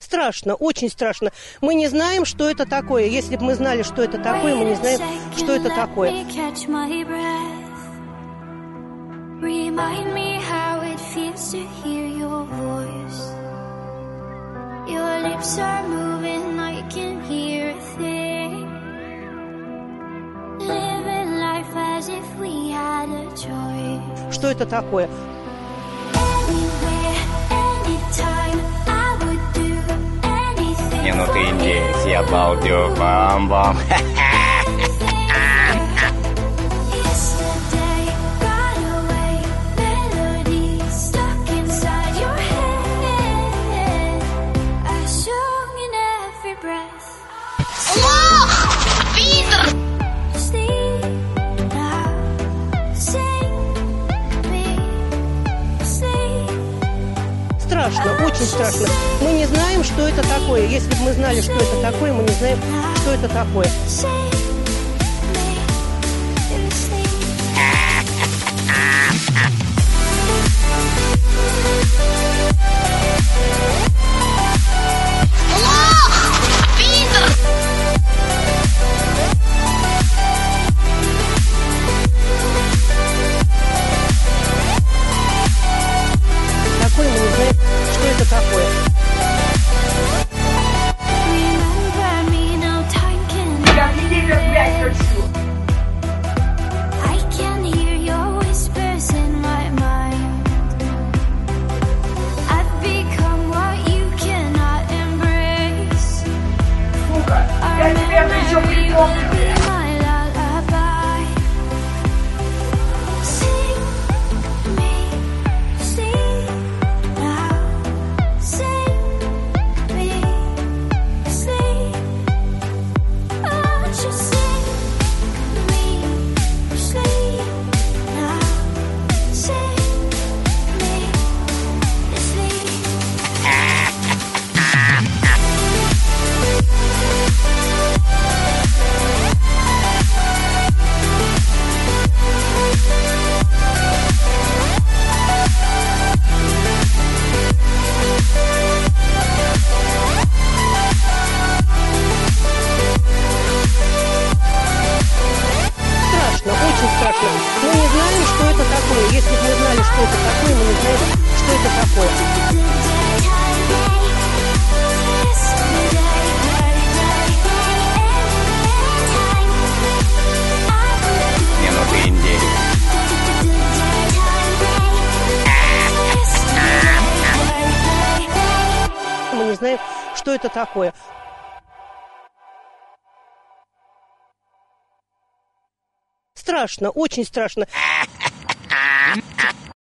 Страшно, очень страшно. Мы не знаем, что это такое. Если бы мы знали, что это такое, мы не знаем, что это такое. Remind me how it feels to hear your voice. Your lips are moving, I can hear a thing. Living life as if we had a choice. Что это такое? Не, ну ты индеец, я балдю, бам-бам. Страшно, очень страшно. Мы не знаем, что это такое. Если бы мы знали, что это такое, мы не знаем, что это такое. Что это такое? Я тебе еще припомню. Мы не знаем, что это такое. Если бы мы знали, что это такое, мы не знаем, что это такое. Не, ну ты индеец. Мы не знаем, что это такое. Страшно, очень страшно.